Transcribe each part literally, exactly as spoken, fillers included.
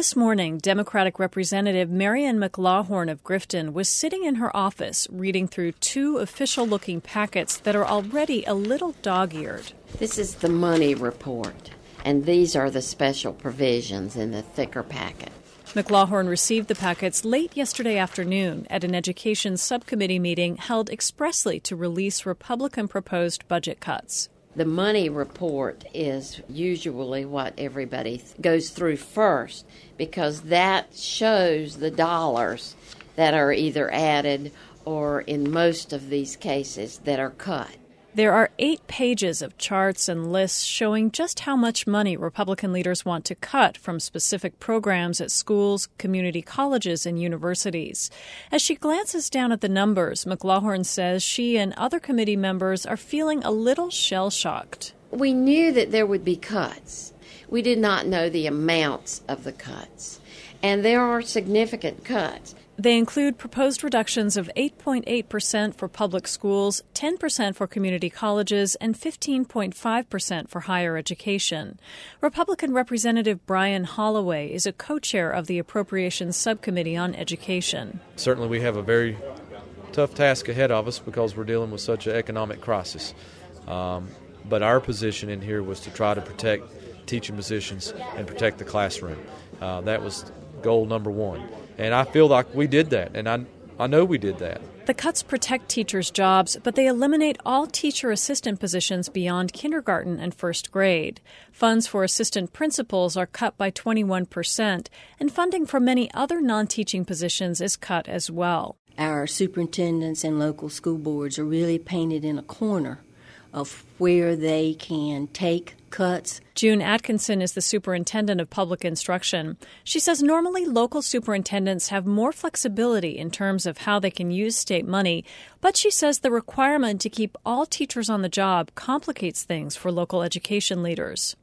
This morning, Democratic Representative Marion McLawhorn of Grifton was sitting in her office reading through two official-looking packets that are already a little dog-eared. This is the money report, and these are the special provisions in the thicker packet. McLawhorn received the packets late yesterday afternoon at an education subcommittee meeting held expressly to release Republican-proposed budget cuts. The money report is usually what everybody goes through first because that shows the dollars that are either added or, in most of these cases, that are cut. There are eight pages of charts and lists showing just how much money Republican leaders want to cut from specific programs at schools, community colleges, and universities. As she glances down at the numbers, McLawhorn says she and other committee members are feeling a little shell-shocked. We knew that there would be cuts. We did not know the amounts of the cuts. And there are significant cuts. They include proposed reductions of eight point eight percent for public schools, ten percent for community colleges, and fifteen point five percent for higher education. Republican Representative Brian Holloway is a co-chair of the Appropriations Subcommittee on Education. Certainly we have a very tough task ahead of us because we're dealing with such an economic crisis. Um, but our position in here was to try to protect teaching positions and protect the classroom. Uh, that was goal number one. And I feel like we did that, and I I know we did that. The cuts protect teachers' jobs, but they eliminate all teacher assistant positions beyond kindergarten and first grade. Funds for assistant principals are cut by twenty-one percent, and funding for many other non-teaching positions is cut as well. Our superintendents and local school boards are really painted in a corner of where they can take cuts. June Atkinson is the superintendent of public instruction. She says normally local superintendents have more flexibility in terms of how they can use state money, but she says the requirement to keep all teachers on the job complicates things for local education leaders.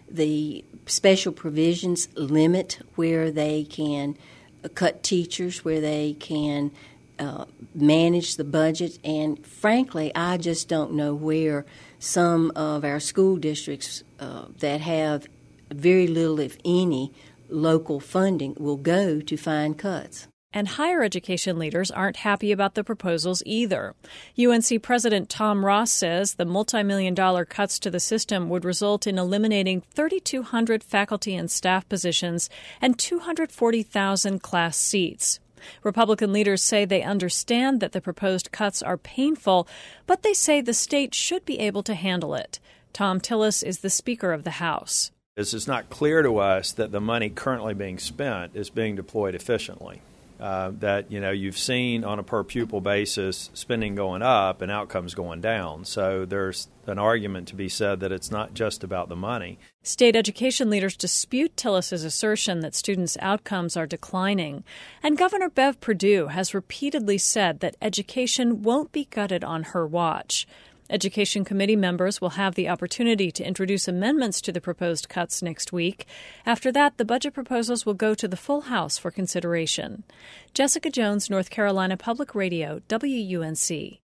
The special provisions limit where they can cut teachers, where they can Uh, manage the budget, and frankly, I just don't know where some of our school districts uh, that have very little, if any, local funding will go to find cuts. And higher education leaders aren't happy about the proposals either. U N C President Tom Ross says the multi-million dollar cuts to the system would result in eliminating three thousand two hundred faculty and staff positions and two hundred forty thousand class seats. Republican leaders say they understand that the proposed cuts are painful, but they say the state should be able to handle it. Tom Tillis is the Speaker of the House. It's not clear to us that the money currently being spent is being deployed efficiently. Uh, that, you know, you've seen on a per-pupil basis spending going up and outcomes going down. So there's an argument to be said that it's not just about the money. State education leaders dispute Tillis's assertion that students' outcomes are declining. And Governor Bev Perdue has repeatedly said that education won't be gutted on her watch. Education committee members will have the opportunity to introduce amendments to the proposed cuts next week. After that, the budget proposals will go to the full House for consideration. Jessica Jones, North Carolina Public Radio, W U N C.